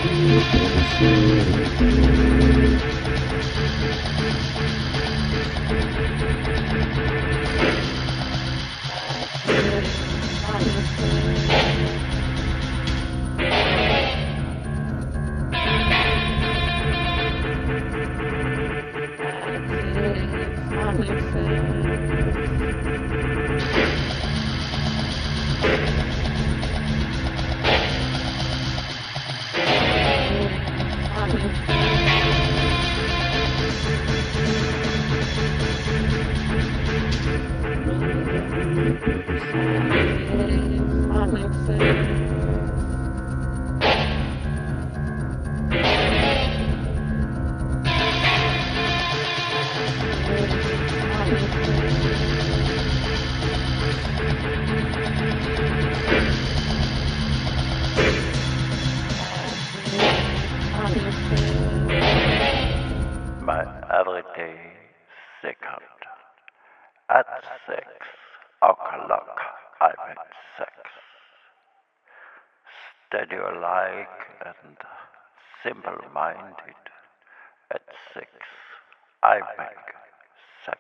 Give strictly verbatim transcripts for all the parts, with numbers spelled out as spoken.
My everyday second. At six o'clock I'm at sex. Steady-like and simple-minded. At six I make sex.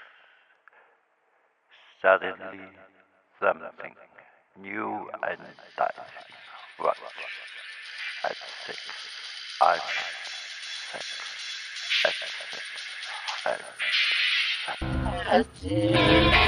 Suddenly something new and dicey. Watch. At six I make sex. At six I make sex.